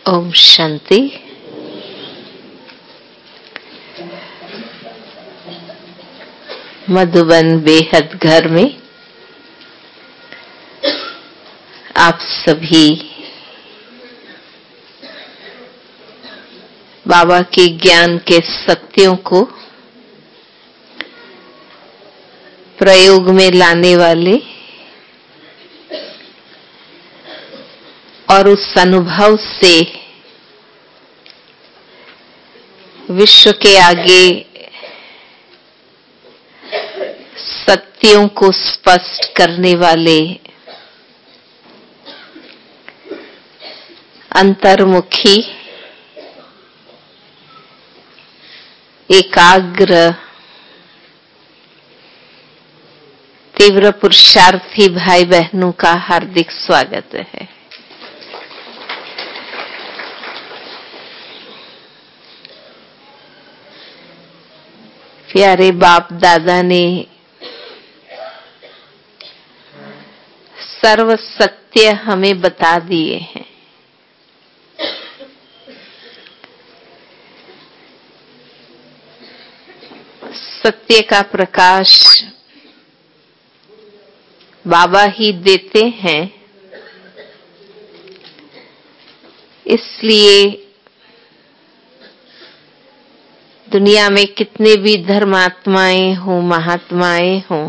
ओम शांति। मधुबन बेहद घर में आप सभी बाबा के ज्ञान के सत्यों को प्रयोग में लाने वाले और उस अनुभव से विश्व के आगे सत्यों को स्पष्ट करने वाले अंतर्मुखी एकाग्र तीव्र पुरुषार्थी भाई बहनों का हार्दिक स्वागत है। प्यारे बाप दादा ने सर्व सत्य हमें बता दिए हैं। सत्य का प्रकाश बाबा ही देते हैं, इसलिए दुनिया में कितने भी धर्मात्माएं हों, महात्माएं हों,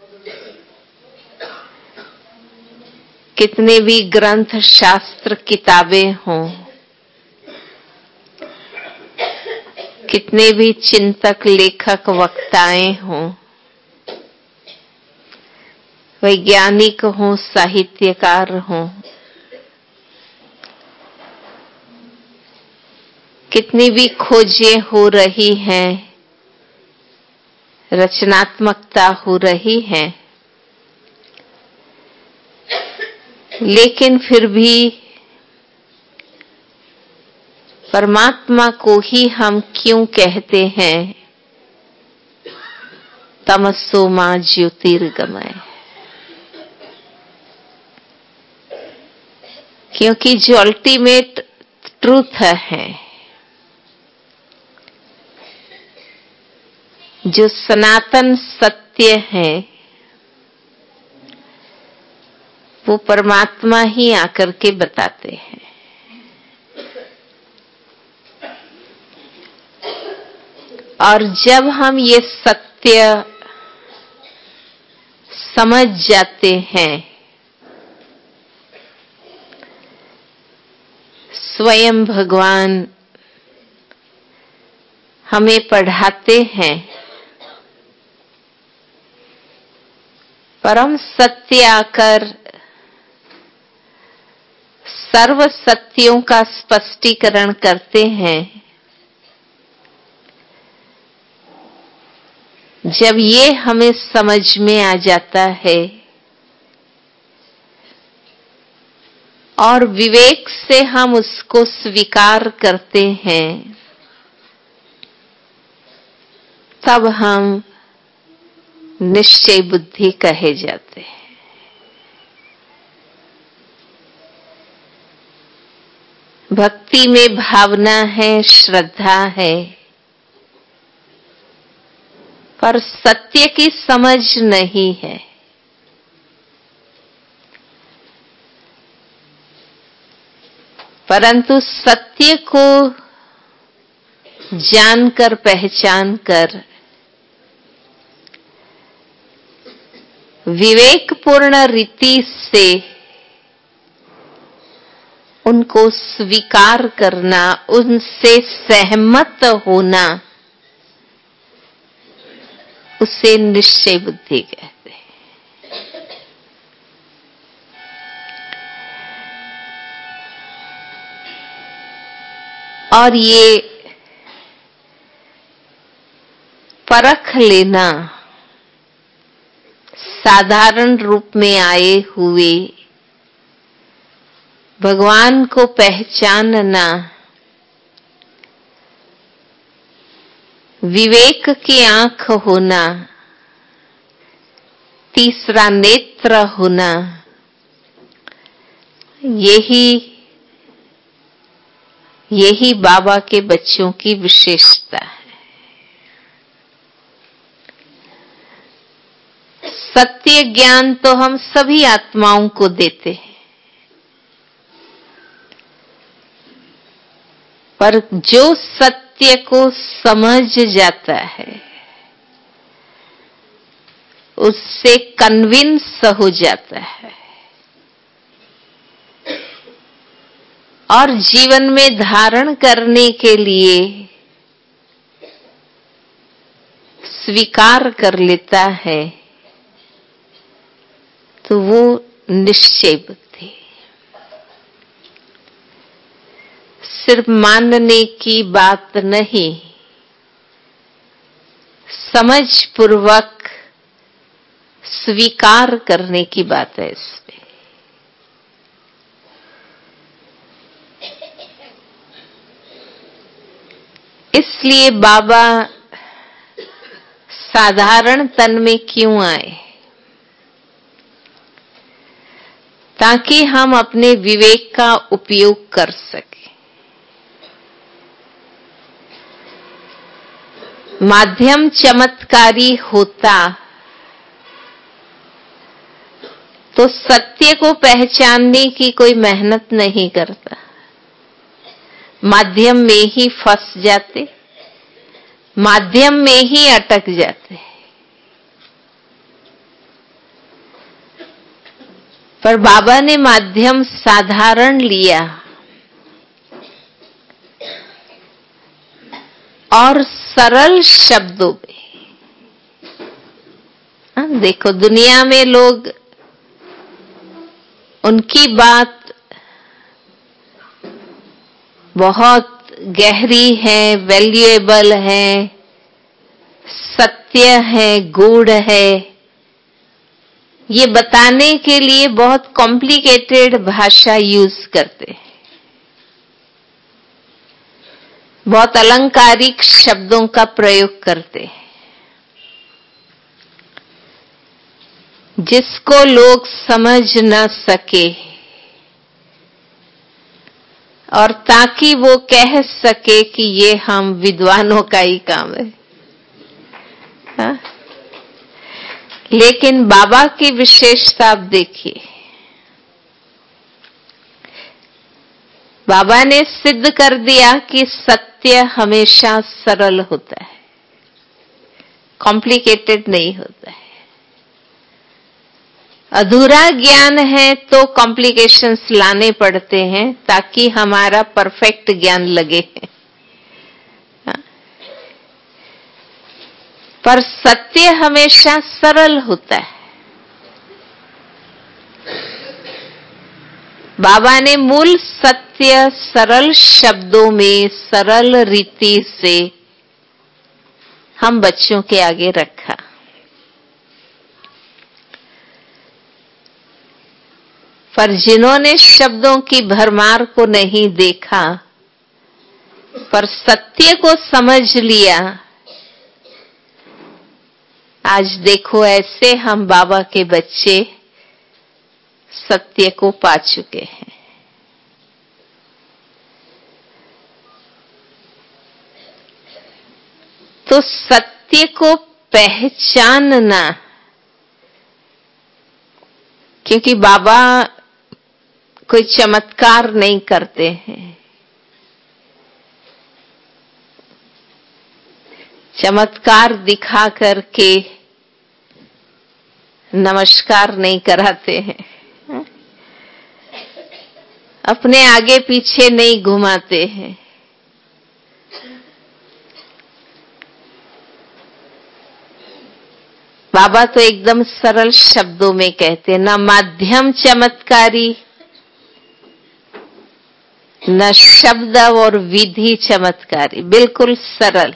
कितने भी ग्रंथ शास्त्र किताबें हों, कितने भी चिंतक लेखक वक्ताएं हों, वैज्ञानिक हों, साहित्यकार हों, कितनी भी खोजें हो रही हैं, रचनात्मकता हो रही है, लेकिन फिर भी परमात्मा को ही हम क्यों कहते हैं तमसो मां ज्योतिर्गमय? क्योंकि जो अल्टीमेट ट्रूथ है, जो सनातन सत्य है, वो परमात्मा ही आकर के बताते हैं। और जब हम ये सत्य समझ जाते हैं, स्वयं भगवान हमें पढ़ाते हैं, परम सत्य आकर सर्व सत्यों का स्पष्टीकरण करते हैं। जब ये हमें समझ में आ जाता है और विवेक से हम उसको स्वीकार करते हैं, तब हम निश्चय बुद्धि कहे जाते हैं। भक्ति में भावना है, श्रद्धा है, पर सत्य की समझ नहीं है। परंतु सत्य को जानकर, पहचान कर विवेकपूर्ण रीति से उनको स्वीकार करना, उनसे सहमत होना, उसे निश्चय बुद्धि कहते हैं। और ये परख लेना, साधारण रूप में आए हुए भगवान को पहचानना, विवेक की आंख होना, तीसरा नेत्र होना, यही यही बाबा के बच्चों की विशेषता है। सत्य ज्ञान तो हम सभी आत्माओं को देते हैं, पर जो सत्य को समझ जाता है, उससे कन्विंस हो जाता है और जीवन में धारण करने के लिए स्वीकार कर लेता है, तो वो निश्चय बुद्धि। सिर्फ मानने की बात नहीं, समझ पूर्वक स्वीकार करने की बात है इसमें। इसलिए बाबा साधारण तन में क्यों आए? ताकि हम अपने विवेक का उपयोग कर सकें। माध्यम चमत्कारी होता तो सत्य को पहचानने की कोई मेहनत नहीं करता, माध्यम में ही फंस जाते, माध्यम में ही अटक जाते। पर बाबा ने माध्यम साधारण लिया और सरल शब्दों में। देखो, दुनिया में लोग उनकी बात बहुत गहरी है, वैल्यूएबल है, सत्य है, गूढ़ है, ये बताने के लिए बहुत कॉम्प्लिकेटेड भाषा यूज करते हैं, बहुत अलंकारिक शब्दों का प्रयोग करते हैं, जिसको लोग समझ न सके और ताकि वो कह सके कि ये हम विद्वानों का ही काम है। हाँ? लेकिन बाबा की विशेषता आप देखिए, बाबा ने सिद्ध कर दिया कि सत्य हमेशा सरल होता है, कॉम्प्लिकेटेड नहीं होता है। अधूरा ज्ञान है तो कॉम्प्लिकेशंस लाने पड़ते हैं ताकि हमारा परफेक्ट ज्ञान लगे। पर सत्य हमेशा सरल होता है। बाबा ने मूल सत्य सरल शब्दों में, सरल रीति से हम बच्चों के आगे रखा। पर जिन्होंने शब्दों की भरमार को नहीं देखा पर सत्य को समझ लिया, आज देखो ऐसे हम बाबा के बच्चे सत्य को पा चुके हैं। तो सत्य को पहचानना, क्योंकि बाबा कोई चमत्कार नहीं करते हैं, चमत्कार दिखा करके नमस्कार नहीं कराते हैं, अपने आगे पीछे नहीं घुमाते हैं। बाबा तो एकदम सरल शब्दों में कहते, न माध्यम चमत्कारी, न शब्द और विधि चमत्कारी, बिल्कुल सरल।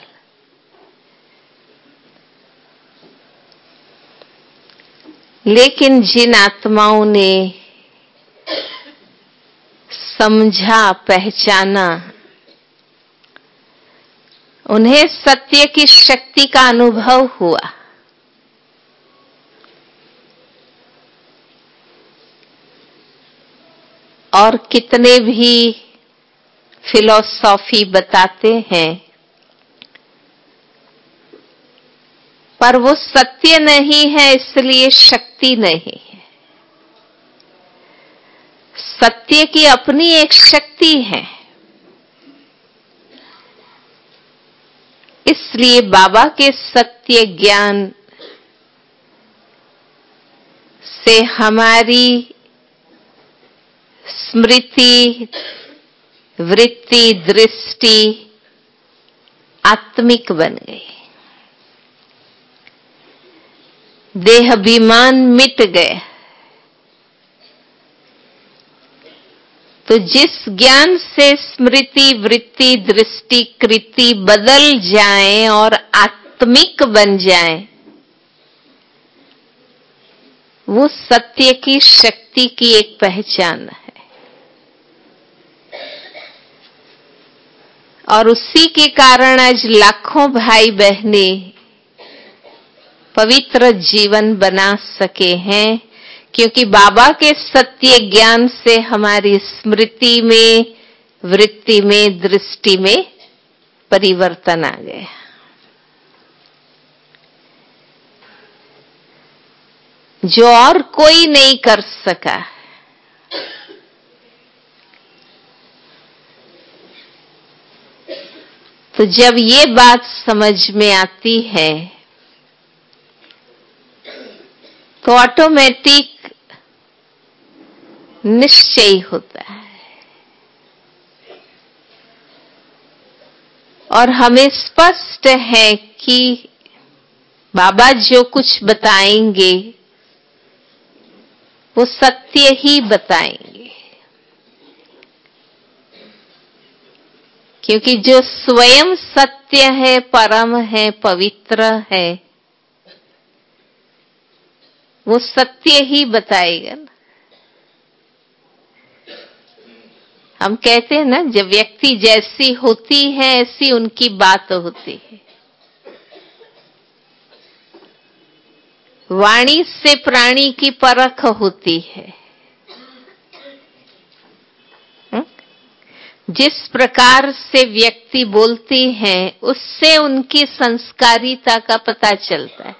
लेकिन जिन आत्माओं ने समझा, पहचाना, उन्हें सत्य की शक्ति का अनुभव हुआ। और कितने भी फिलॉसफी बताते हैं, पर वो सत्य नहीं है इसलिए शक्ति नहीं है। सत्य की अपनी एक शक्ति है। इसलिए बाबा के सत्य ज्ञान से हमारी स्मृति, वृत्ति, दृष्टि आत्मिक बन गई। देह अभिमान मिट गए। तो जिस ज्ञान से स्मृति, वृत्ति, दृष्टि, कृति बदल जाए और आत्मिक बन जाए, वो सत्य की शक्ति की एक पहचान है। और उसी के कारण आज लाखों भाई बहने पवित्र जीवन बना सके हैं, क्योंकि बाबा के सत्य ज्ञान से हमारी स्मृति में, वृत्ति में, दृष्टि में परिवर्तन आ गया। जो और कोई नहीं कर सका। तो जब ये बात समझ में आती है तो ऑटोमेटिक निश्चय होता है और हमें स्पष्ट है कि बाबा जो कुछ बताएंगे वो सत्य ही बताएंगे, क्योंकि जो स्वयं सत्य है, परम है, पवित्र है, वो सत्य ही बताएगा ना। हम कहते हैं ना, जब व्यक्ति जैसी होती है ऐसी उनकी बात होती है। वाणी से प्राणी की परख होती है। जिस प्रकार से व्यक्ति बोलती हैं उससे उनकी संस्कारिता का पता चलता है।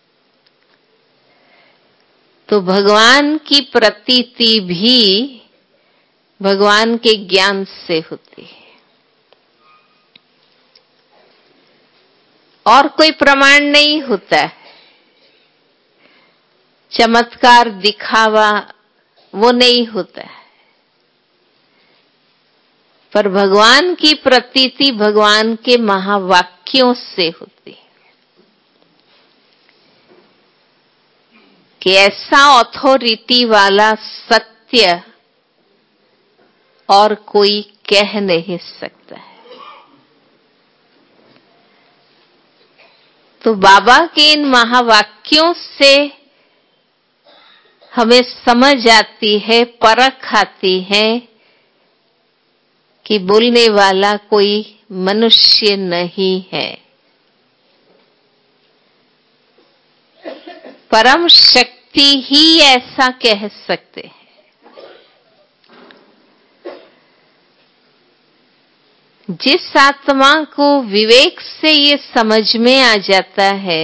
तो भगवान की प्रतीति भी भगवान के ज्ञान से होती है। और कोई प्रमाण नहीं होता है। चमत्कार, दिखावा वो नहीं होता है। पर भगवान की प्रतीति भगवान के महावाक्यों से होती है कि ऐसा ऑथोरिटी वाला सत्य और कोई कह नहीं सकता है। तो बाबा के इन महावाक्यों से हमें समझ आती है, परख आती है कि बोलने वाला कोई मनुष्य नहीं है, परम शक्ति ही ऐसा कह सकते हैं। जिस आत्मा को विवेक से ये समझ में आ जाता है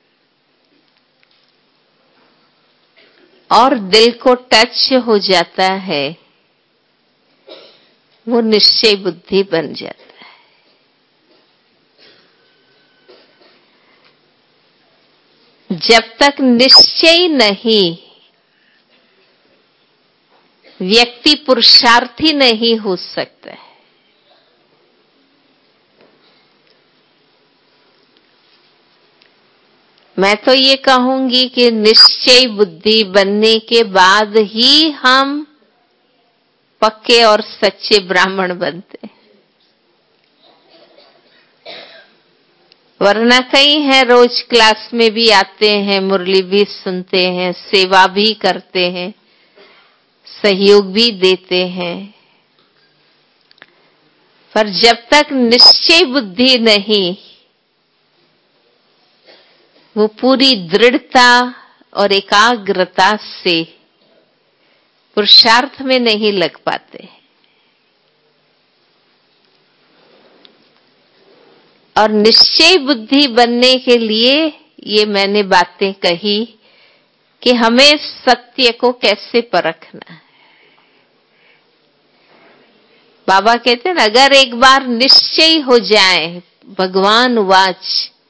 और दिल को टच हो जाता है, वो निश्चय बुद्धि बन जाता है। जब तक निश्चय नहीं, व्यक्ति पुरुषार्थी नहीं हो सकता है। मैं तो ये कहूंगी कि निश्चय बुद्धि बनने के बाद ही हम पक्के और सच्चे ब्राह्मण बनते हैं। वरना कई हैं, रोज क्लास में भी आते हैं, मुरली भी सुनते हैं, सेवा भी करते हैं, सहयोग भी देते हैं, पर जब तक निश्चय बुद्धि नहीं, वो पूरी दृढ़ता और एकाग्रता से पुरुषार्थ में नहीं लग पाते। और निश्चय बुद्धि बनने के लिए ये मैंने बातें कही कि हमें सत्य को कैसे परखना है। बाबा कहते हैं ना, अगर एक बार निश्चय हो जाए, भगवान वाच,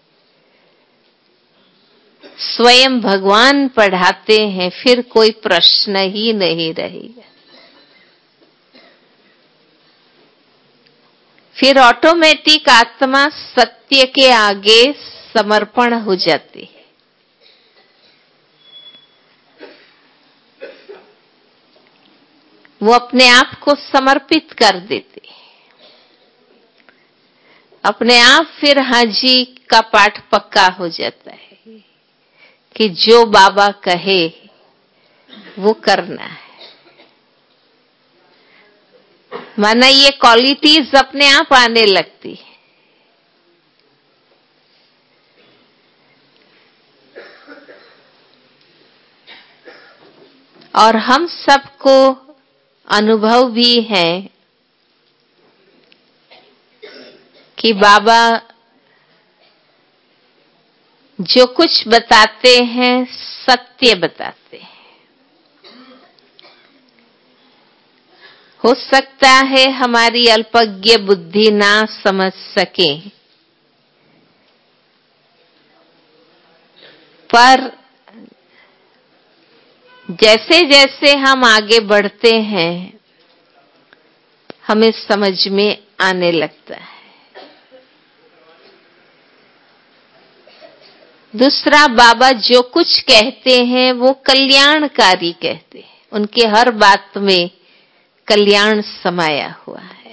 स्वयं भगवान पढ़ाते हैं, फिर कोई प्रश्न ही नहीं रहेगा। फिर ऑटोमेटिक आत्मा सत्य के आगे समर्पण हो जाती है। वो अपने आप को समर्पित कर देती है। अपने आप फिर हाजी का पाठ पक्का हो जाता है कि जो बाबा कहे वो करना है। माना ये क्वालिटीज अपने आप आने लगती है। और हम सबको अनुभव भी है कि बाबा जो कुछ बताते हैं सत्य बताते हैं। हो सकता है हमारी अल्पज्ञ बुद्धि ना समझ सके, पर जैसे जैसे हम आगे बढ़ते हैं हमें समझ में आने लगता है। दूसरा, बाबा जो कुछ कहते हैं वो कल्याणकारी कहते हैं। उनके हर बात में कल्याण समाया हुआ है।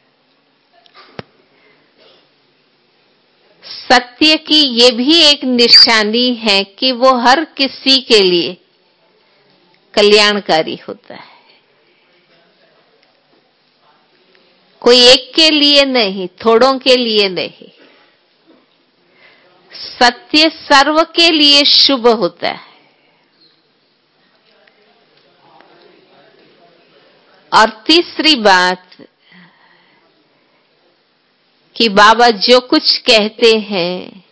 सत्य की ये भी एक निशानी है कि वो हर किसी के लिए कल्याणकारी होता है। कोई एक के लिए नहीं, थोड़ों के लिए नहीं। सत्य सर्व के लिए शुभ होता है। और तीसरी बात कि बाबा जो कुछ कहते हैं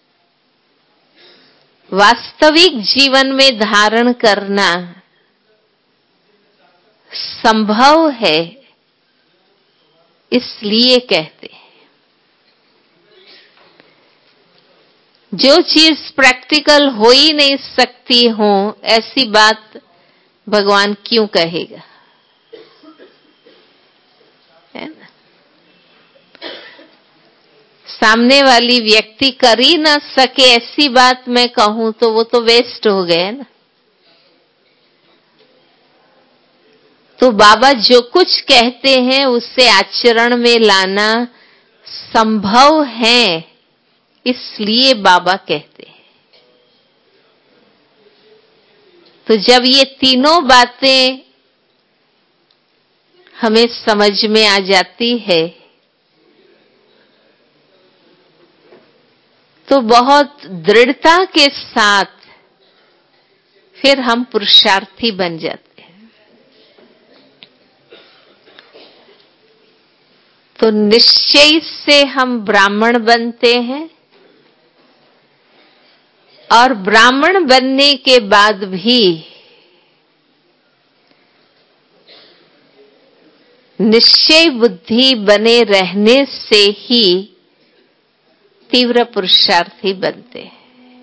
वास्तविक जीवन में धारण करना संभव है, इसलिए कहते हैं। जो चीज प्रैक्टिकल हो ही नहीं सकती हो, ऐसी बात भगवान क्यों कहेगा, है ना। सामने वाली व्यक्ति कर ही ना सके ऐसी बात मैं कहूं तो वो तो वेस्ट हो गए ना। तो बाबा जो कुछ कहते हैं उससे आचरण में लाना संभव है, इसलिए बाबा कहते हैं। तो जब ये तीनों बातें हमें समझ में आ जाती है तो बहुत दृढ़ता के साथ फिर हम पुरुषार्थी बन जाते हैं। तो निश्चय से हम ब्राह्मण बनते हैं, और ब्राह्मण बनने के बाद भी निश्चय बुद्धि बने रहने से ही तीव्र पुरुषार्थी बनते हैं।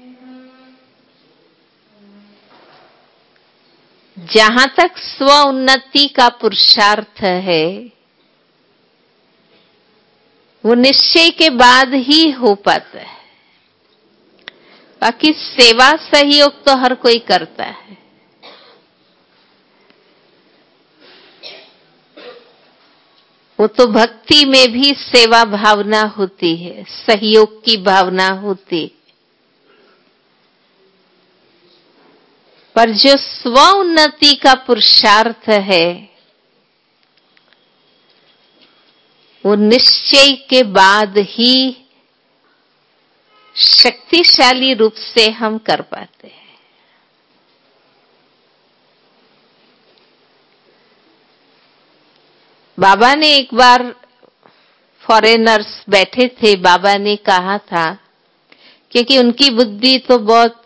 जहां तक स्व उन्नति का पुरुषार्थ है वो निश्चय के बाद ही हो पाता है। बाकी सेवा सहयोग तो हर कोई करता है। वो तो भक्ति में भी सेवा भावना होती है, सहयोग की भावना होती है। पर जो स्व उन्नति का पुरुषार्थ है वो निश्चय के बाद ही शक्तिशाली रूप से हम कर पाते हैं। बाबा ने एक बार फॉरेनर्स बैठे थे, बाबा ने कहा था, क्योंकि उनकी बुद्धि तो बहुत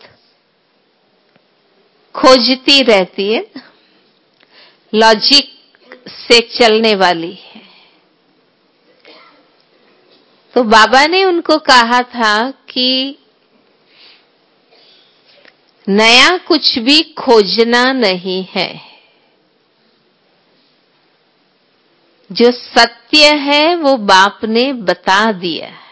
खोजती रहती है, लॉजिक से चलने वाली है। तो बाबा ने उनको कहा था कि नया कुछ भी खोजना नहीं है, जो सत्य है वो बाप ने बता दिया है।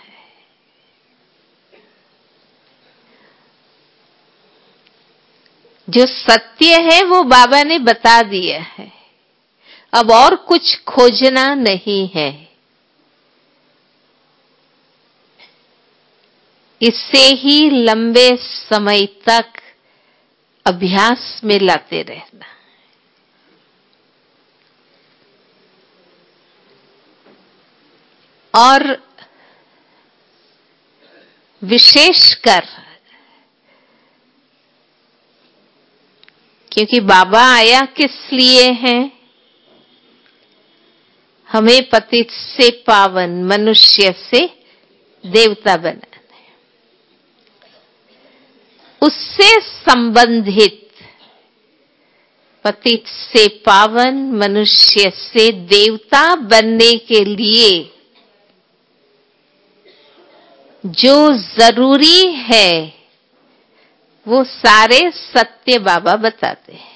जो सत्य है वो बाबा ने बता दिया है, अब और कुछ खोजना नहीं है। इससे ही लंबे समय तक अभ्यास में लाते रहना। और विशेषकर क्योंकि बाबा आया किस लिए है? हमें पतित से पावन, मनुष्य से देवता बनाना। उससे संबंधित पतित से पावन, मनुष्य से देवता बनने के लिए जो जरूरी है वो सारे सत्य बाबा बताते हैं।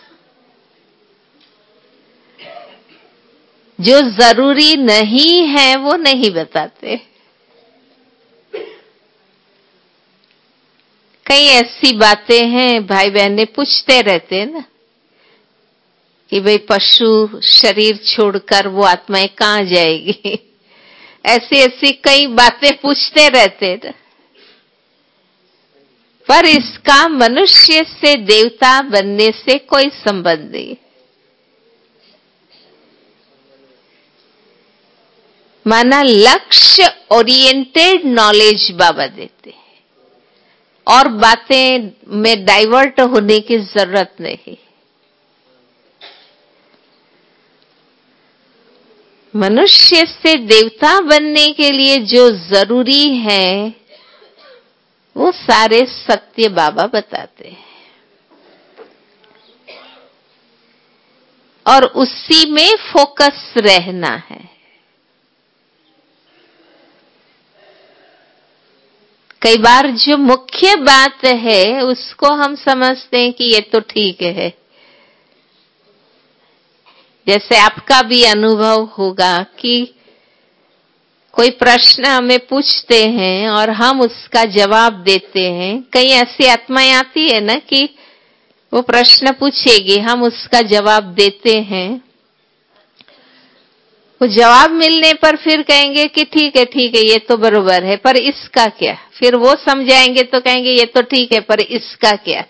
जो जरूरी नहीं है वो नहीं बताते। कई ऐसी बातें हैं, भाई बहनें पूछते रहते हैं ना कि भाई पशु शरीर छोड़कर वो आत्माएं कहाँ जाएगी। ऐसी ऐसी कई बातें पूछते रहते हैं। पर इसका मनुष्य से देवता बनने से कोई संबंध नहीं। माना लक्ष्य ओरिएंटेड नॉलेज बाबा देते हैं और बातें में डाइवर्ट होने की जरूरत नहीं। मनुष्य से देवता बनने के लिए जो जरूरी है वो सारे सत्य बाबा बताते हैं और उसी में फोकस रहना है। कई बार जो मुख्य बात है उसको हम समझते हैं कि ये तो ठीक है। जैसे आपका भी अनुभव होगा कि कोई प्रश्न हमें पूछते हैं और हम उसका जवाब देते हैं। कई ऐसी आत्माएं आती है ना कि वो प्रश्न पूछेगी, हम उसका जवाब देते हैं। वो जवाब मिलने पर फिर कहेंगे कि ठीक है ये तो बरोबर है, पर इसका क्या? फिर वो समझाएंगे तो कहेंगे ये तो ठीक है, पर इसका क्या?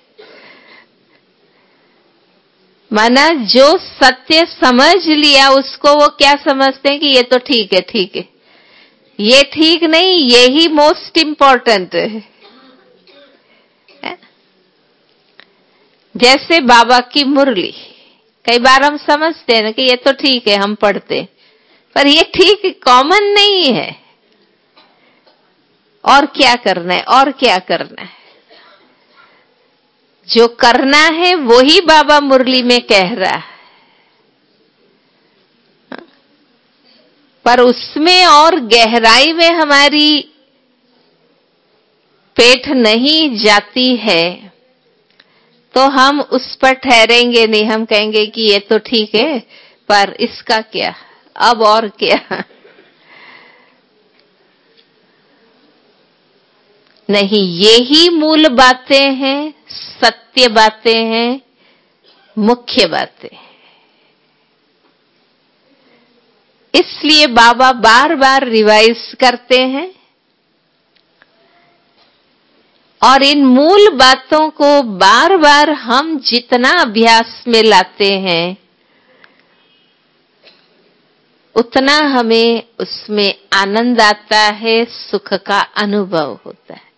माना जो सत्य समझ लिया उसको वो क्या समझते हैं कि ये तो ठीक है। ये ठीक नहीं, यही मोस्ट इंपॉर्टेंट है। जैसे बाबा की मुरली, कई बार हम समझते हैं ना कि ये तो ठीक है, हम पढ़ते, पर ये ठीक कॉमन नहीं है। और क्या करना है, और क्या करना है? जो करना है वही बाबा मुरली में कह रहा है, पर उसमें और गहराई में हमारी पेठ नहीं जाती है तो हम उस पर ठहरेंगे नहीं। हम कहेंगे कि ये तो ठीक है, पर इसका क्या, अब और क्या? नहीं, यही मूल बातें हैं, सत्य बातें हैं, मुख्य बातें। इसलिए बाबा बार बार रिवाइज करते हैं और इन मूल बातों को बार बार हम जितना अभ्यास में लाते हैं उतना हमें उसमें आनंद आता है, सुख का अनुभव होता है।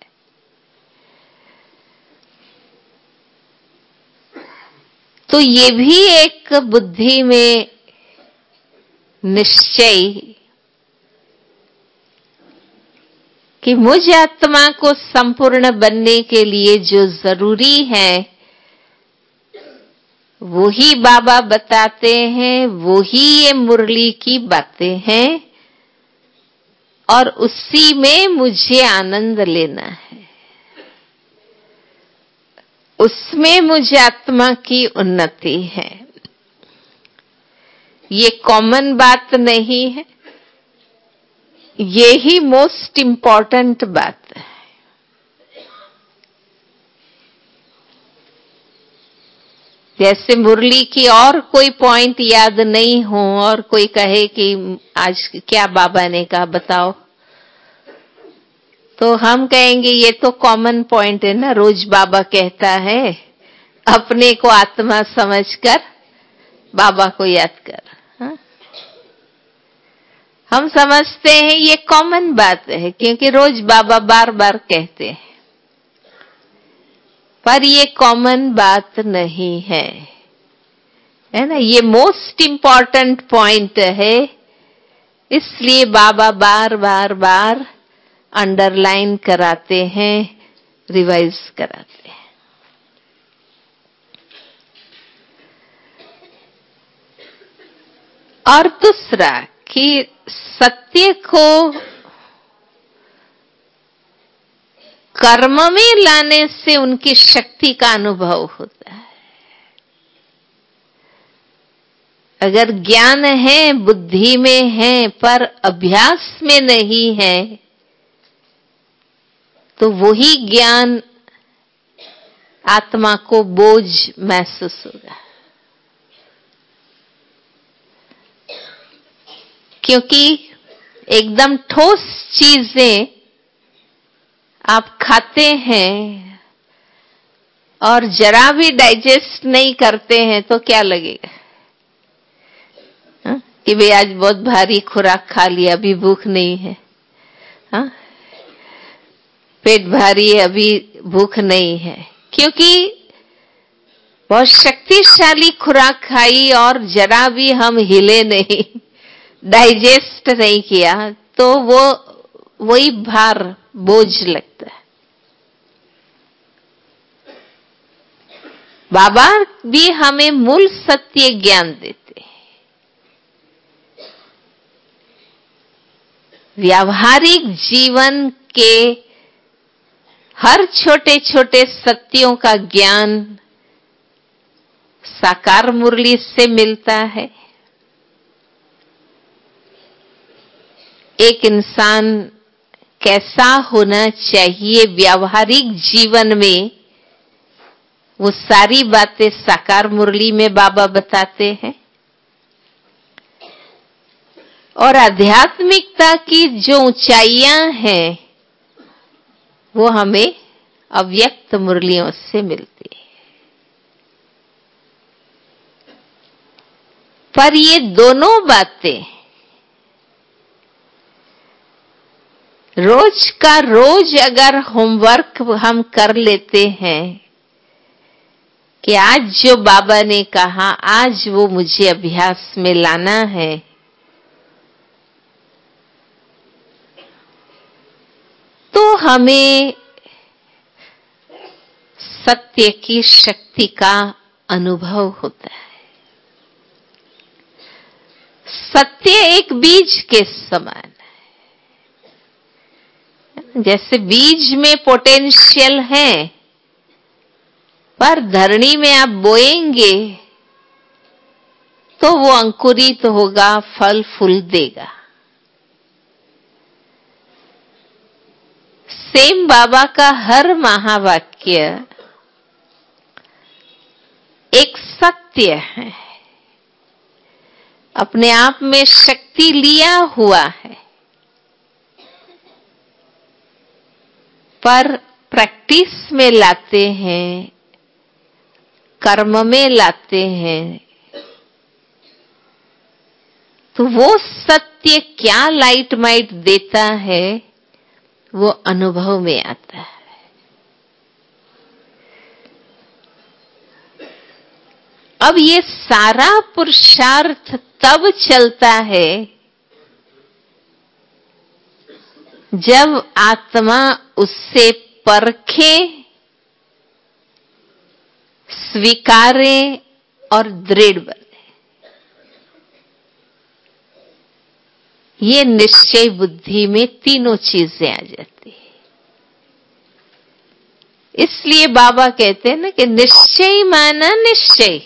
तो ये भी एक बुद्धि में निश्चय कि मुझ आत्मा को संपूर्ण बनने के लिए जो जरूरी है वो ही बाबा बताते हैं, वो ही ये मुरली की बातें हैं और उसी में मुझे आनंद लेना है। उसमें मुझे आत्मा की उन्नति है। ये कॉमन बात नहीं है, ये ही मोस्ट इम्पॉर्टेंट बात है। जैसे मुरली की और कोई पॉइंट याद नहीं हो और कोई कहे कि आज क्या बाबा ने कहा बताओ, तो हम कहेंगे ये तो कॉमन पॉइंट है ना, रोज बाबा कहता है अपने को आत्मा समझकर बाबा को याद कर। हाँ? हम समझते हैं ये कॉमन बात है क्योंकि रोज बाबा बार बार कहते हैं, पर ये कॉमन बात नहीं है, है ना। ये मोस्ट इम्पॉर्टेंट पॉइंट है, इसलिए बाबा बार बार बार अंडरलाइन कराते हैं, रिवाइज कराते हैं। और दूसरा कि सत्य को कर्म में लाने से उनकी शक्ति का अनुभव होता है। अगर ज्ञान है, बुद्धि में है, पर अभ्यास में नहीं है, तो वही ज्ञान आत्मा को बोझ महसूस होगा। क्योंकि एकदम ठोस चीजें आप खाते हैं और जरा भी डाइजेस्ट नहीं करते हैं तो क्या लगेगा? हा? कि भाई आज बहुत भारी खुराक खा लिया, अभी भूख नहीं है। हा? पेट भारी है, अभी भूख नहीं है, क्योंकि बहुत शक्तिशाली खुराक खाई और जरा भी हम हिले नहीं, डाइजेस्ट नहीं किया, तो वो वही भार, बोझ लगता है। बाबा भी हमें मूल सत्य ज्ञान देते हैं। व्यावहारिक जीवन के हर छोटे छोटे सत्यों का ज्ञान साकार मुरली से मिलता है। एक इंसान कैसा होना चाहिए व्यावहारिक जीवन में, वो सारी बातें साकार मुरली में बाबा बताते हैं। और आध्यात्मिकता की जो ऊंचाइयां हैं वो हमें अव्यक्त मुरलियों से मिलती है। पर ये दोनों बातें रोज का रोज अगर होमवर्क हम कर लेते हैं कि आज जो बाबा ने कहा आज वो मुझे अभ्यास में लाना है, तो हमें सत्य की शक्ति का अनुभव होता है। सत्य एक बीज के समान है। जैसे बीज में पोटेंशियल है, पर धरणी में आप बोएंगे तो वो अंकुरित होगा, फल फूल देगा। सेम बाबा का हर महावाक्य एक सत्य है, अपने आप में शक्ति लिया हुआ है, पर प्रैक्टिस में लाते हैं, कर्म में लाते हैं, तो वो सत्य क्या लाइट माइट देता है वो अनुभव में आता है। अब ये सारा पुरुषार्थ तब चलता है जब आत्मा उससे परखे, स्वीकारे और दृढ़ बने, ये निश्चय बुद्धि में तीनों चीजें आ जाती है। इसलिए बाबा कहते हैं ना कि निश्चय माना निश्चय,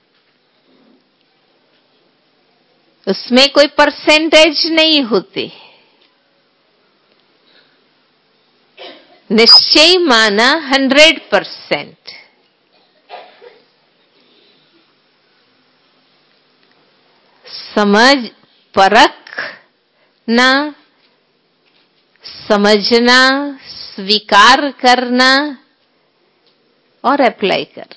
उसमें कोई परसेंटेज नहीं होती। निश्चय माना 100%। समझ, परखना, समझना, स्वीकार करना और अप्लाई करना।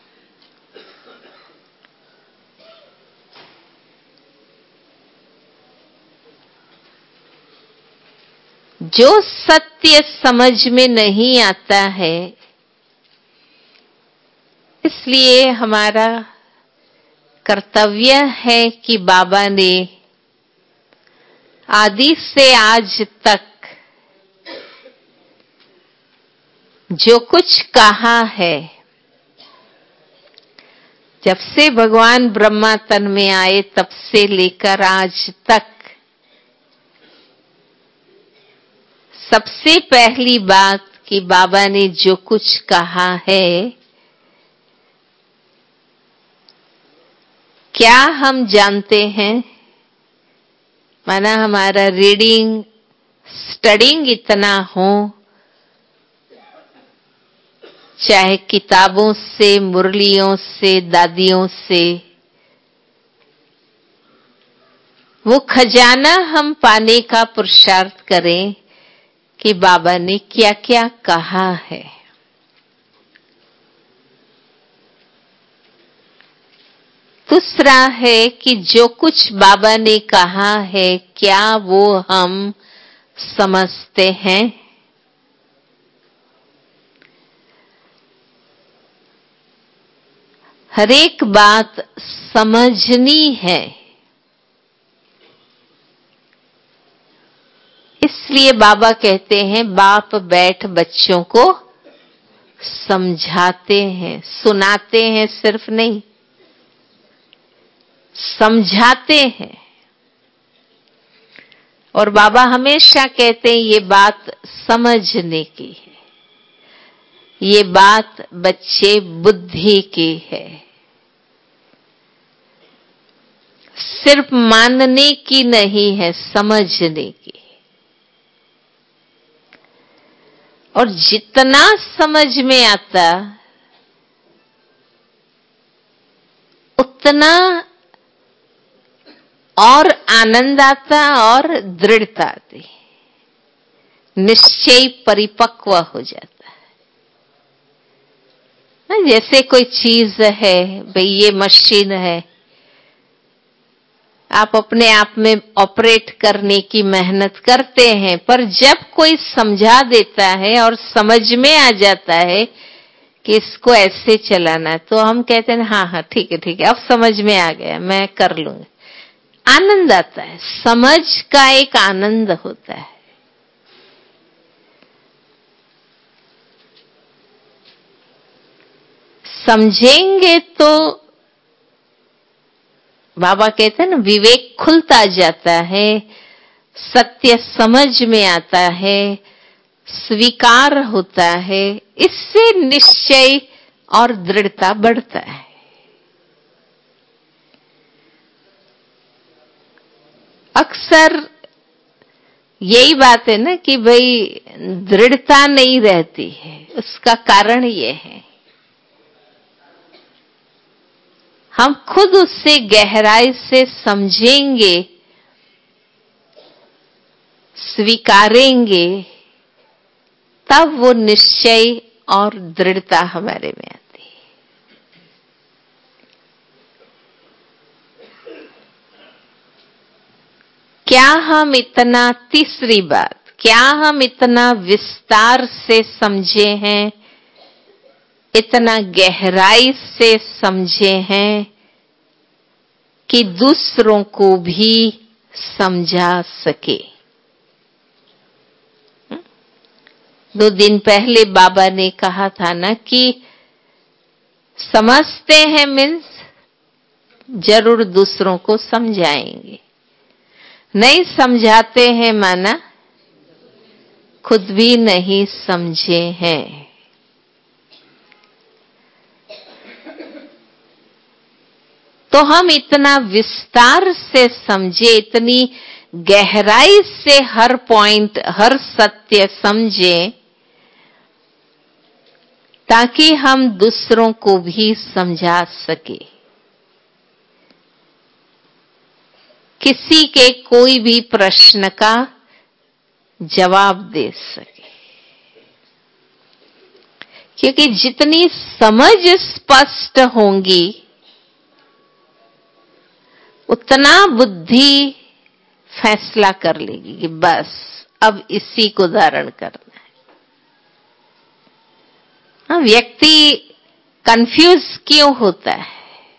जो सत्य समझ में नहीं आता है, इसलिए हमारा कर्तव्य है कि बाबा ने आदि से आज तक जो कुछ कहा है, जब से भगवान ब्रह्मा तन में आए तब से लेकर आज तक, सबसे पहली बात कि बाबा ने जो कुछ कहा है, क्या हम जानते हैं? माना हमारा रीडिंग, स्टडिंग इतना हो, चाहे किताबों से, मुरलियों से, दादियों से, वो खजाना हम पाने का पुरुषार्थ करें कि बाबा ने क्या क्या कहा है। दूसरा है कि जो कुछ बाबा ने कहा है, क्या वो हम समझते हैं? हर एक बात समझनी है। इसलिए बाबा कहते हैं बाप बैठ बच्चों को समझाते हैं, सुनाते हैं सिर्फ नहीं, समझाते हैं। और बाबा हमेशा कहते हैं ये बात समझने की है, ये बात बच्चे बुद्धि की है, सिर्फ मानने की नहीं है, समझने की। और जितना समझ में आता उतना और आनंद आता और दृढ़ता आती, निश्चय परिपक्व हो जाता है। जैसे कोई चीज है, भाई ये मशीन है, आप अपने आप में ऑपरेट करने की मेहनत करते हैं, पर जब कोई समझा देता है और समझ में आ जाता है कि इसको ऐसे चलाना है, तो हम कहते हैं हाँ हाँ ठीक है ठीक है, अब समझ में आ गया, मैं कर लूंगा। आनंद आता है, समझ का एक आनंद होता है। समझेंगे तो बाबा कहते हैं ना, विवेक खुलता जाता है, सत्य समझ में आता है, स्वीकार होता है, इससे निश्चय और दृढ़ता बढ़ता है। अक्सर यही बात है ना कि भाई दृढ़ता नहीं रहती है, उसका कारण ये है हम खुद उससे गहराई से समझेंगे, स्वीकारेंगे, तब वो निश्चय और दृढ़ता हमारे में आती है। क्या हम इतना, तीसरी बात, क्या हम इतना विस्तार से समझे हैं, इतना गहराई से समझे हैं कि दूसरों को भी समझा सके। 2 दिन पहले बाबा ने कहा था ना कि समझते हैं मीन्स जरूर दूसरों को समझाएंगे, नहीं समझाते हैं माना खुद भी नहीं समझे हैं। तो हम इतना विस्तार से समझे, इतनी गहराई से हर पॉइंट, हर सत्य समझे, ताकि हम दूसरों को भी समझा सके, किसी के कोई भी प्रश्न का जवाब दे सके। क्योंकि जितनी समझ स्पष्ट होंगी उतना बुद्धि फैसला कर लेगी कि बस अब इसी को धारण करना है। हाँ, व्यक्ति कंफ्यूज क्यों होता है?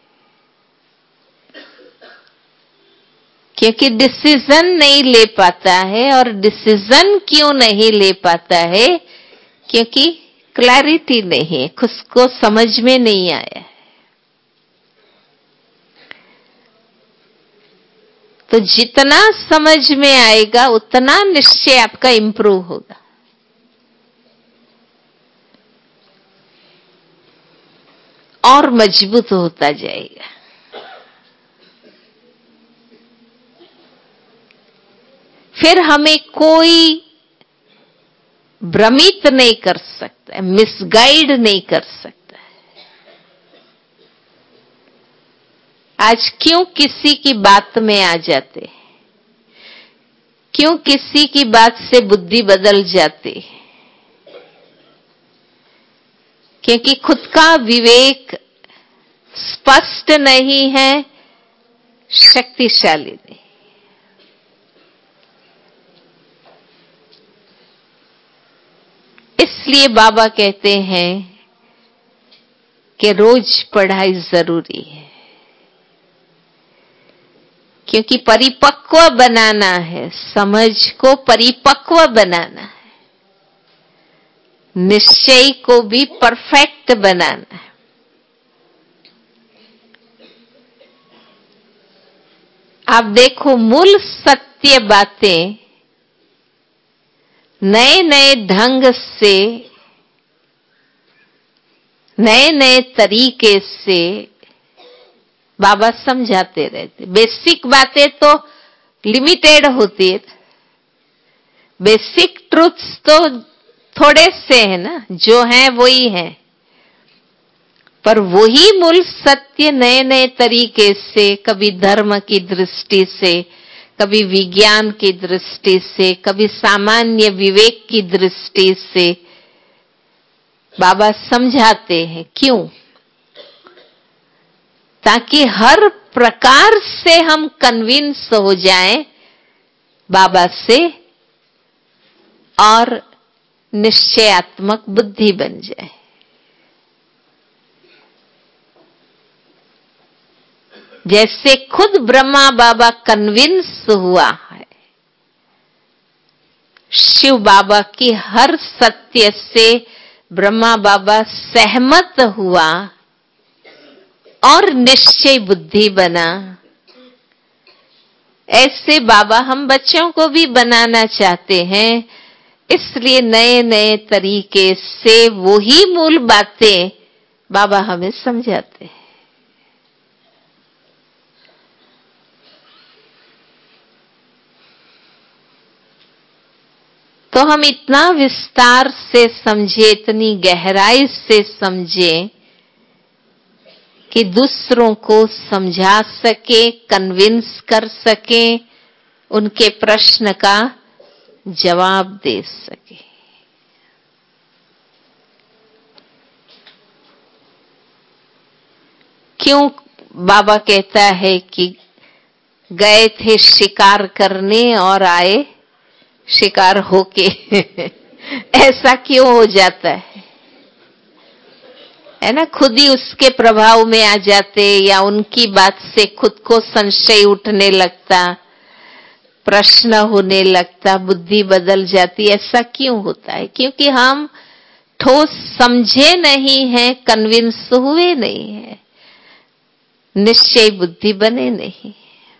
क्योंकि डिसीजन नहीं ले पाता है। और डिसीजन क्यों नहीं ले पाता है? क्योंकि क्लैरिटी नहीं है, खुद को समझ में नहीं आया है। तो जितना समझ में आएगा उतना निश्चय आपका इंप्रूव होगा। और मजबूत होता जाएगा। फिर हमें कोई भ्रमित नहीं कर सकता है, मिसगाइड नहीं कर सकता है। आज क्यों किसी की बात में आ जाते हैं? क्यों किसी की बात से बुद्धि बदल जाती है? क्योंकि खुद का विवेक स्पष्ट नहीं है, शक्तिशाली नहीं। इसलिए बाबा कहते हैं कि रोज पढ़ाई जरूरी है, क्योंकि परिपक्व बनाना है, समझ को परिपक्व बनाना है, निश्चय को भी परफेक्ट बनाना है। आप देखो, मूल सत्य बातें नए नए ढंग से, नए नए तरीके से बाबा समझाते रहते। बेसिक बातें तो लिमिटेड होती है, बेसिक ट्रूथ्स तो थोड़े से है ना, जो है वही है। पर वही मूल सत्य नए नए तरीके से, कभी धर्म की दृष्टि से, कभी विज्ञान की दृष्टि से, कभी सामान्य विवेक की दृष्टि से बाबा समझाते हैं। क्यों? ताकि हर प्रकार से हम कन्विंस हो जाएं बाबा से और निश्चयात्मक बुद्धि बन जाए। जैसे खुद ब्रह्मा बाबा कन्विंस हुआ है शिव बाबा की हर सत्य से, ब्रह्मा बाबा सहमत हुआ और निश्चय बुद्धि बना। ऐसे बाबा हम बच्चों को भी बनाना चाहते हैं, इसलिए नए नए तरीके से वही मूल बातें बाबा हमें समझाते हैं। तो हम इतना विस्तार से समझे, इतनी गहराई से समझे कि दूसरों को समझा सके, कन्विंस कर सके, उनके प्रश्न का जवाब दे सके। क्यों बाबा कहता है कि गए थे शिकार करने और आए शिकार होके ऐसा क्यों हो जाता है ना? खुद ही उसके प्रभाव में आ जाते, या उनकी बात से खुद को संशय उठने लगता, प्रश्न होने लगता, बुद्धि बदल जाती। ऐसा क्यों होता है? क्योंकि हम ठोस समझे नहीं हैं, कन्विंस हुए नहीं हैं, निश्चय बुद्धि बने नहीं।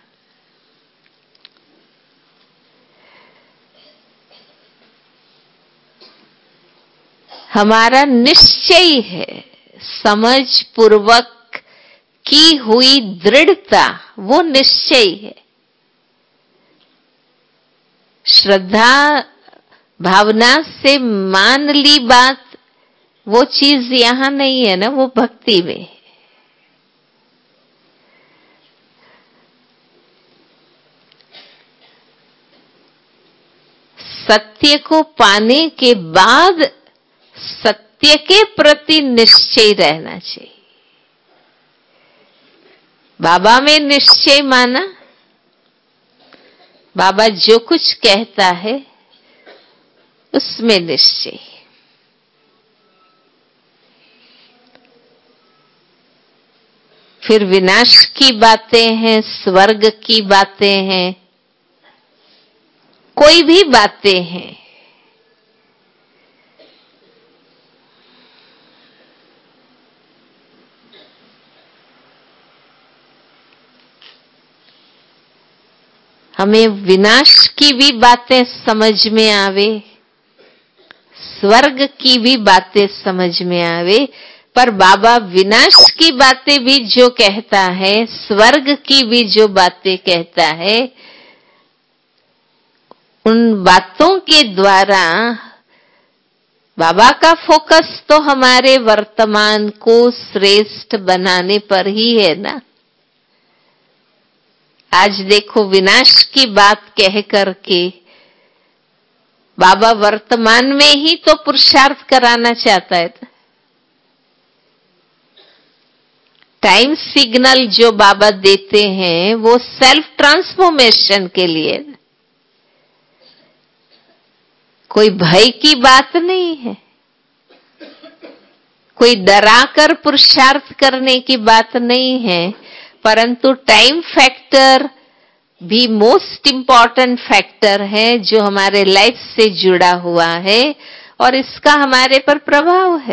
हमारा निश्चय है, समझ पूर्वक की हुई दृढ़ता, वो निश्चय है। श्रद्धा भावना से मान ली बात, वो चीज यहां नहीं है ना, वो भक्ति में है। सत्य को पाने के बाद सत्य के प्रति निश्चय रहना चाहिए। बाबा में निश्चय माना, बाबा जो कुछ कहता है उसमें निश्चय। फिर विनाश की बातें हैं, स्वर्ग की बातें हैं, कोई भी बातें हैं, हमें विनाश की भी बातें समझ में आवे, स्वर्ग की भी बातें समझ में आवे, पर बाबा विनाश की बातें भी जो कहता है, स्वर्ग की भी जो बातें कहता है, उन बातों के द्वारा बाबा का फोकस तो हमारे वर्तमान को श्रेष्ठ बनाने पर ही है ना। आज देखो, विनाश की बात कह करके बाबा वर्तमान में ही तो पुरुषार्थ कराना चाहता है। टाइम सिग्नल जो बाबा देते हैं वो सेल्फ ट्रांसफॉर्मेशन के लिए, कोई भय की बात नहीं है, कोई डरा कर पुरुषार्थ करने की बात नहीं है, परंतु टाइम फैक्टर भी मोस्ट इंपॉर्टेंट फैक्टर है जो हमारे लाइफ से जुड़ा हुआ है और इसका हमारे पर प्रभाव है।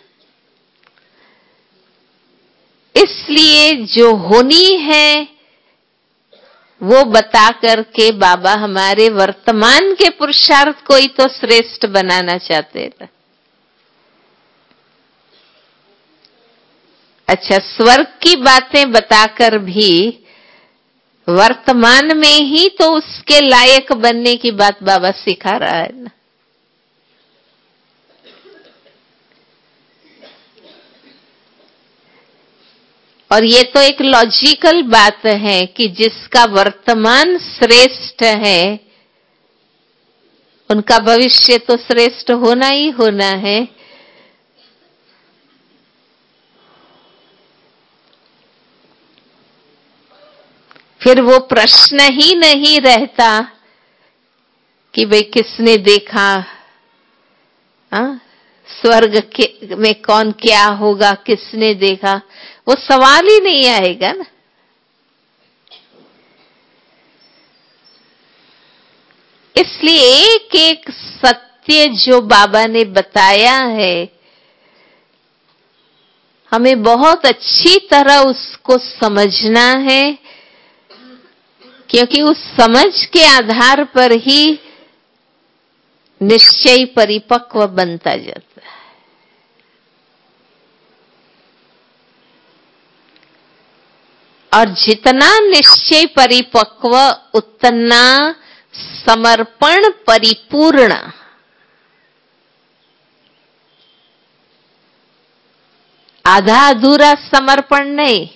इसलिए जो होनी है वो बता करके बाबा हमारे वर्तमान के पुरुषार्थ को ही तो श्रेष्ठ बनाना चाहते हैं। अच्छा, स्वर्ग की बातें बताकर भी वर्तमान में ही तो उसके लायक बनने की बात बाबा सिखा रहा है ना। और ये तो एक लॉजिकल बात है कि जिसका वर्तमान श्रेष्ठ है उनका भविष्य तो श्रेष्ठ होना ही होना है। फिर वो प्रश्न ही नहीं रहता कि भाई किसने देखा, स्वर्ग के में कौन क्या होगा, किसने देखा, वो सवाल ही नहीं आएगा ना। इसलिए एक एक सत्य जो बाबा ने बताया है हमें बहुत अच्छी तरह उसको समझना है, क्योंकि उस समझ के आधार पर ही निश्चय परिपक्व बनता जाता है। और जितना निश्चय परिपक्व उतना समर्पण परिपूर्ण। आधा अधूरा समर्पण नहीं,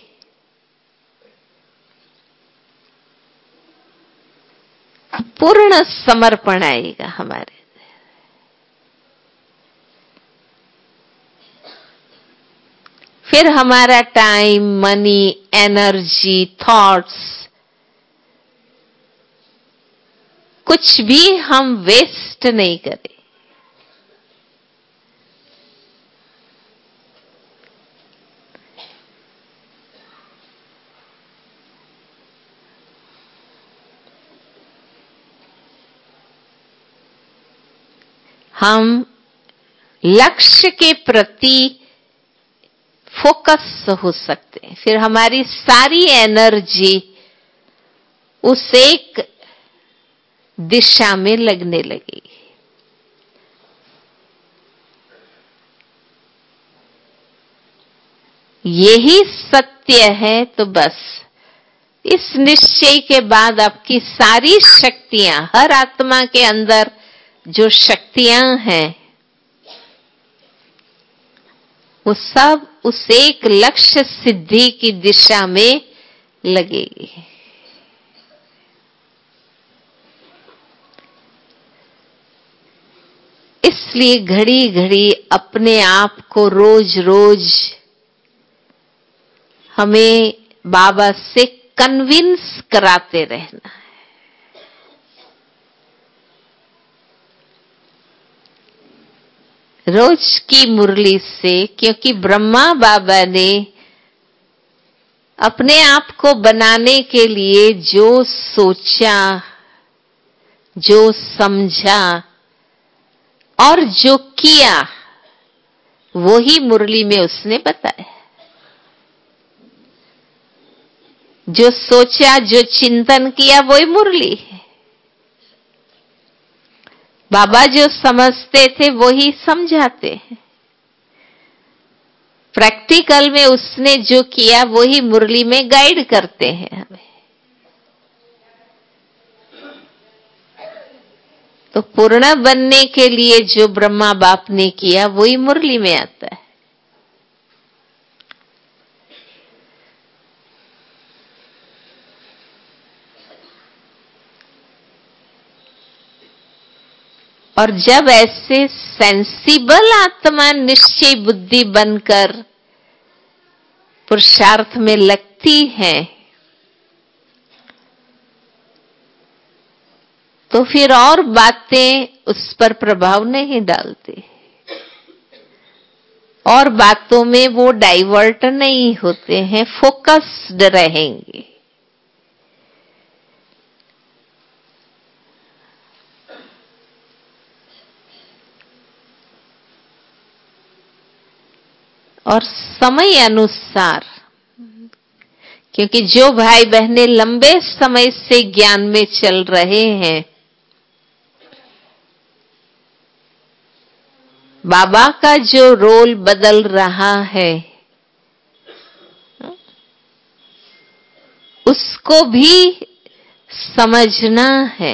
पूर्ण समर्पण आएगा हमारे। फिर हमारा टाइम, मनी, एनर्जी, थॉट्स कुछ भी हम वेस्ट नहीं करें। हम लक्ष्य के प्रति फोकस हो सकते हैं। फिर हमारी सारी एनर्जी उस एक दिशा में लगने लगेगी। यही सत्य है। तो बस इस निश्चय के बाद आपकी सारी शक्तियां, हर आत्मा के अंदर जो शक्तियां हैं, वो सब उस एक लक्ष्य सिद्धि की दिशा में लगेगी। इसलिए घड़ी घड़ी अपने आप को रोज रोज हमें बाबा से कन्विंस कराते रहना है। रोज की मुरली से, क्योंकि ब्रह्मा बाबा ने अपने आप को बनाने के लिए जो सोचा, जो समझा और जो किया, वो ही मुरली में उसने बताया। जो सोचा, जो चिंतन किया, वही मुरली है। बाबा जो समझते थे वही समझाते हैं। प्रैक्टिकल में उसने जो किया वही मुरली में गाइड करते हैं हमें। तो पूर्ण बनने के लिए जो ब्रह्मा बाप ने किया वही मुरली में आता है। और जब ऐसे सेंसिबल आत्मा निश्चय बुद्धि बनकर पुरुषार्थ में लगती है, तो फिर और बातें उस पर प्रभाव नहीं डालती, और बातों में वो डाइवर्ट नहीं होते हैं, फोकस्ड रहेंगे। और समय अनुसार, क्योंकि जो भाई बहनें लंबे समय से ज्ञान में चल रहे हैं, बाबा का जो रोल बदल रहा है उसको भी समझना है।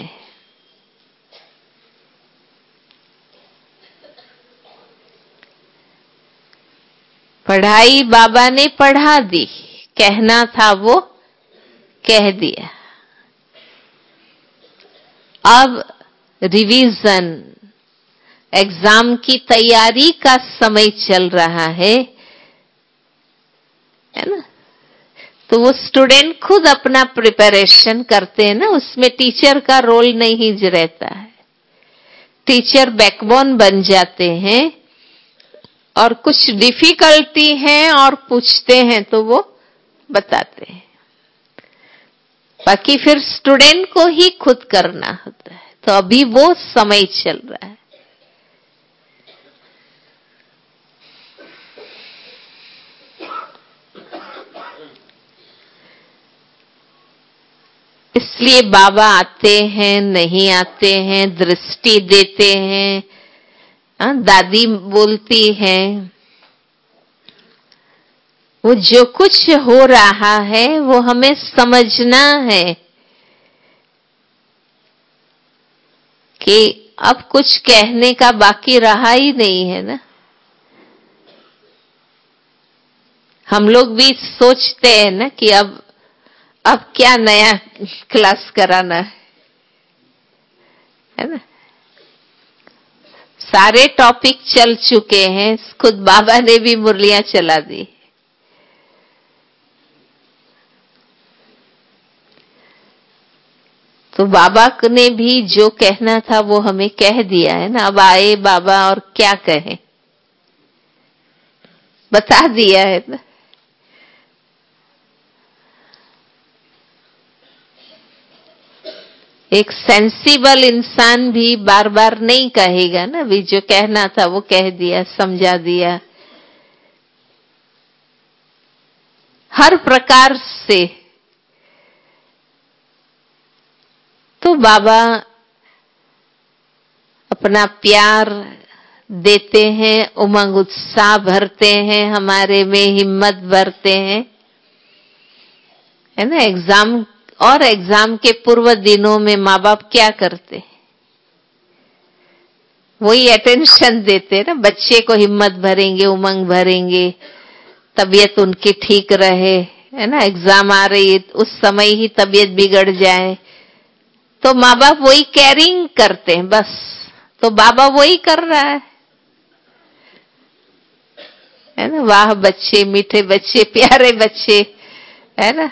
पढ़ाई बाबा ने पढ़ा दी, कहना था वो कह दिया। अब रिवीजन, एग्जाम की तैयारी का समय चल रहा है ना। तो वो स्टूडेंट खुद अपना प्रिपरेशन करते हैं ना, उसमें टीचर का रोल नहीं रहता है। टीचर बैकबोन बन जाते हैं, और कुछ डिफिकल्टी है और पूछते हैं तो वो बताते हैं। बाकी फिर स्टूडेंट को ही खुद करना होता है। तो अभी वो समय चल रहा है। इसलिए बाबा आते हैं, नहीं आते हैं, दृष्टि देते हैं, दादी बोलती हैं, वो जो कुछ हो रहा है वो हमें समझना है कि अब कुछ कहने का बाकी रहा ही नहीं है ना। हम लोग भी सोचते हैं ना कि अब क्या नया क्लास कराना है ना। सारे टॉपिक चल चुके हैं, खुद बाबा ने भी मुरलियां चला दी। तो बाबा ने भी जो कहना था वो हमें कह दिया है ना। अब आए बाबा और क्या कहें, बता दिया है ना। एक सेंसिबल इंसान भी बार बार नहीं कहेगा ना, भी जो कहना था वो कह दिया, समझा दिया। हर प्रकार से तो बाबा अपना प्यार देते हैं, उमंग उत्साह भरते हैं, हमारे में हिम्मत भरते हैं, है ना। एग्जाम के पूर्व दिनों में माँ बाप क्या करते, वही अटेंशन देते हैं ना, बच्चे को हिम्मत भरेंगे, उमंग भरेंगे, तबीयत उनकी ठीक रहे, है ना। एग्जाम आ रही है, उस समय ही तबीयत बिगड़ जाए तो माँ बाप वही केयरिंग करते हैं बस। तो बाबा वही कर रहा है ना। वाह बच्चे, मीठे बच्चे, प्यारे बच्चे, है ना।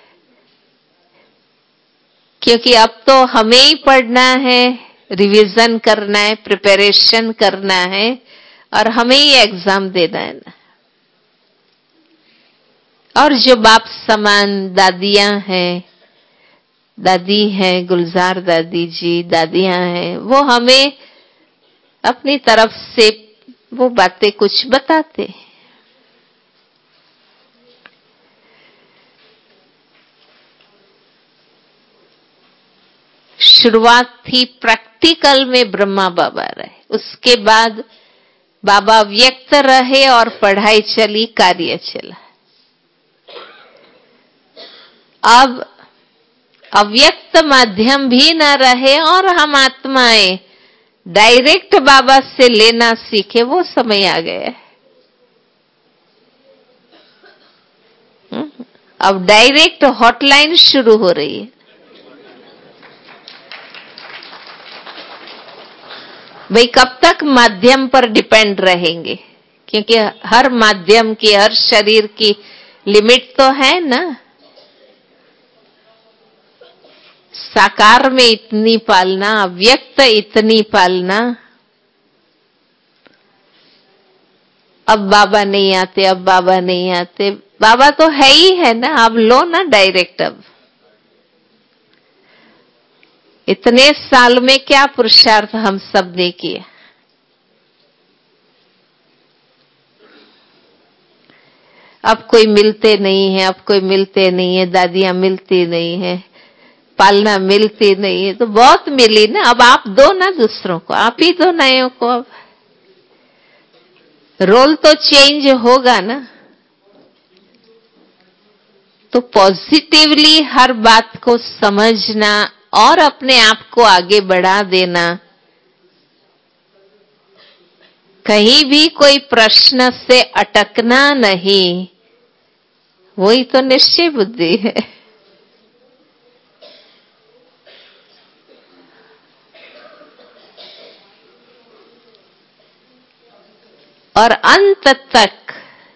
क्योंकि अब तो हमें ही पढ़ना है, रिवीजन करना है, प्रिपरेशन करना है, और हमें ही एग्जाम देना है ना। और जो बाप समान दादियां हैं, दादी हैं, गुलजार दादी जी, दादियां हैं, वो हमें अपनी तरफ से वो बातें कुछ बताते। शुरुआत थी प्रैक्टिकल में, ब्रह्मा बाबा रहे, उसके बाद बाबा व्यक्त रहे और पढ़ाई चली, कार्य चला। अब अव्यक्त माध्यम भी न रहे और हम आत्माएं डायरेक्ट बाबा से लेना सीखे, वो समय आ गया है। अब डायरेक्ट हॉटलाइन शुरू हो रही है। भाई कब तक माध्यम पर डिपेंड रहेंगे, क्योंकि हर माध्यम की, हर शरीर की लिमिट तो है ना। साकार में इतनी पालना, अव्यक्त इतनी पालना। अब बाबा नहीं आते, अब बाबा नहीं आते, बाबा तो है ही है ना, अब लो ना डायरेक्ट। अब इतने साल में क्या पुरुषार्थ हम सब ने किया। अब कोई मिलते नहीं है, अब कोई मिलते नहीं है, दादियां मिलती नहीं है, पालना मिलती नहीं है, तो बहुत मिली ना। अब आप दो ना दूसरों को, आप ही दो नयों को। अब रोल तो चेंज होगा ना। तो पॉजिटिवली हर बात को समझना और अपने आप को आगे बढ़ा देना। कहीं भी कोई प्रश्न से अटकना नहीं, वही तो निश्चय बुद्धि है। और अंत तक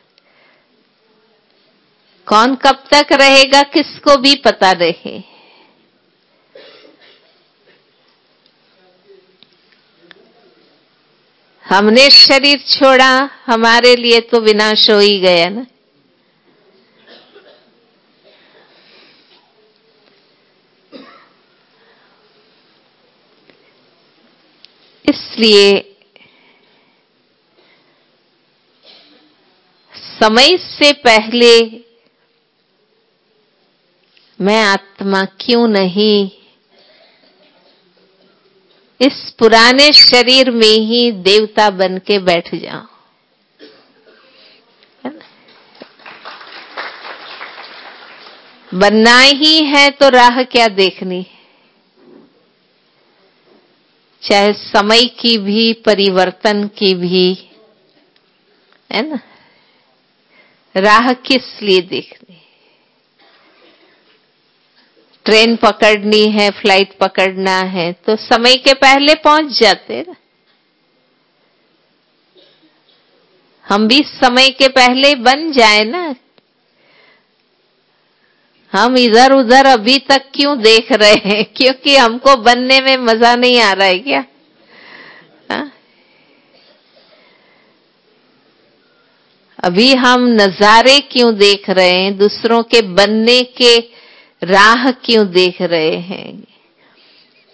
कौन कब तक रहेगा किसको भी पता नहीं। हमने शरीर छोड़ा, हमारे लिए तो विनाश हो ही गया ना। इसलिए समय से पहले मैं आत्मा क्यों नहीं, इस पुराने शरीर में ही देवता बन के बैठ जाऊं। बनना ही है तो राह क्या देखनी, चाहे समय की भी, परिवर्तन की भी, है ना। राह किस लिए देखनी, ट्रेन पकड़नी है, फ्लाइट पकड़ना है, तो समय के पहले पहुंच जाते ना। हम भी समय के पहले बन जाए ना। हम इधर उधर अभी तक क्यों देख रहे हैं, क्योंकि हमको बनने में मजा नहीं आ रहा है क्या। हा? अभी हम नजारे क्यों देख रहे हैं, दूसरों के बनने के राह क्यों देख रहे हैं।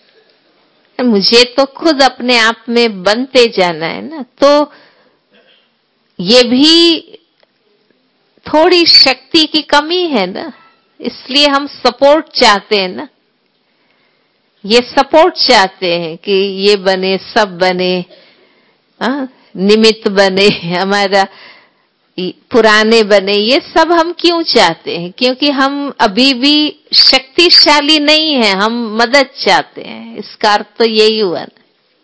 मुझे तो खुद अपने आप में बनते जाना है ना, तो ये भी थोड़ी शक्ति की कमी है ना, इसलिए हम सपोर्ट चाहते हैं ना, ये सपोर्ट चाहते हैं कि ये बने, सब बने, निमित्त बने, हमारा पुराने बने। ये सब हम क्यों चाहते हैं? क्योंकि हम अभी भी शक्तिशाली नहीं है, हम मदद चाहते हैं। इसका अर्थ तो यही हुआ ना।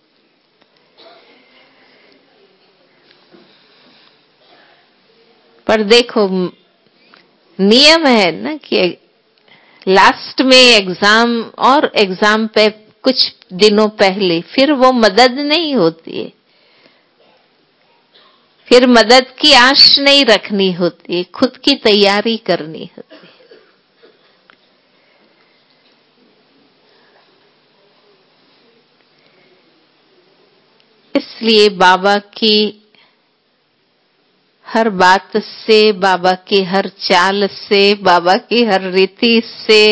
पर देखो, नियम है ना कि लास्ट में एग्जाम और एग्जाम पे कुछ दिनों पहले फिर वो मदद नहीं होती है, फिर मदद की आश नहीं रखनी होती है, खुद की तैयारी करनी होती है। इसलिए बाबा की हर बात से, बाबा की हर चाल से, बाबा की हर रीति से,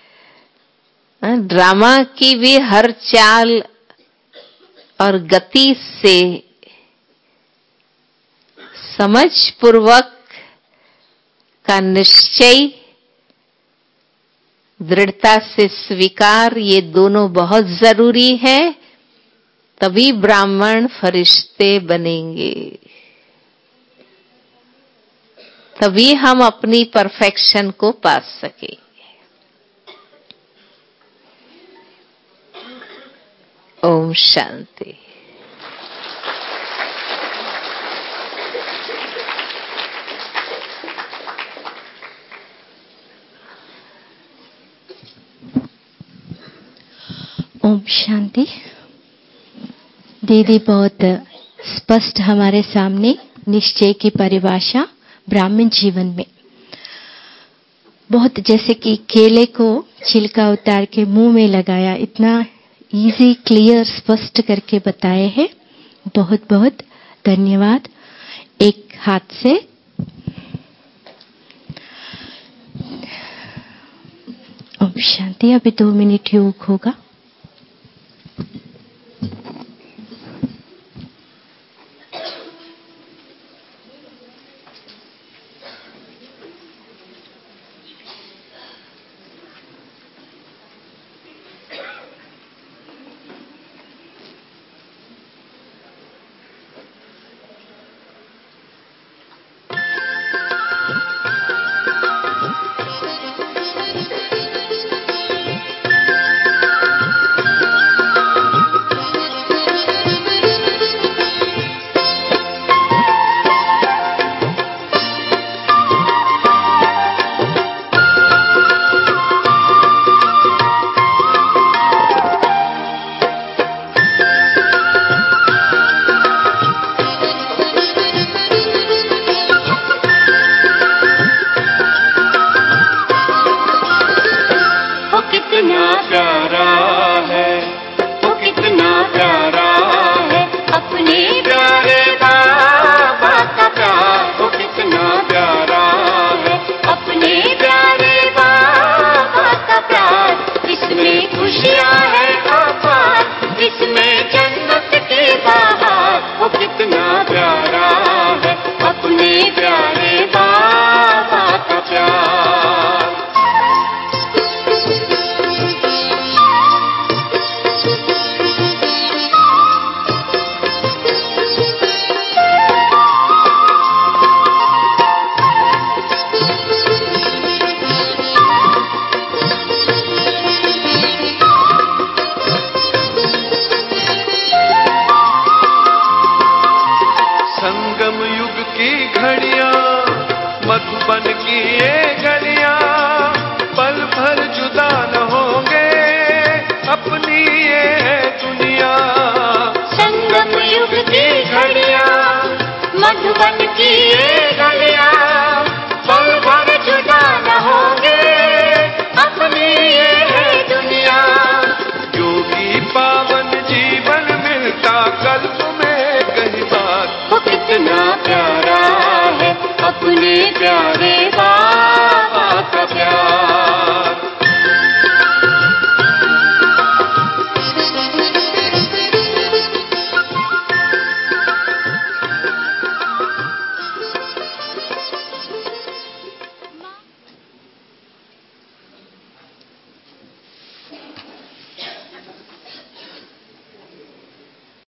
ड्रामा की भी हर चाल और गति से समझ पूर्वक का निश्चय, दृढ़ता से स्वीकार, ये दोनों बहुत जरूरी है। तभी ब्राह्मण फरिश्ते बनेंगे, तभी हम अपनी परफेक्शन को पा सकेंगे। ओम शांति। ओम शांति। दीदी बहुत स्पष्ट हमारे सामने निश्चय की परिभाषा ब्राह्मण जीवन में, बहुत जैसे कि केले को छिलका उतार के मुंह में लगाया, इतना इजी, क्लियर, स्पष्ट करके बताए हैं। बहुत बहुत धन्यवाद। एक हाथ से ओम शांति। अभी 2 मिनट योग होगा। कितना प्यारा है अपने प्यार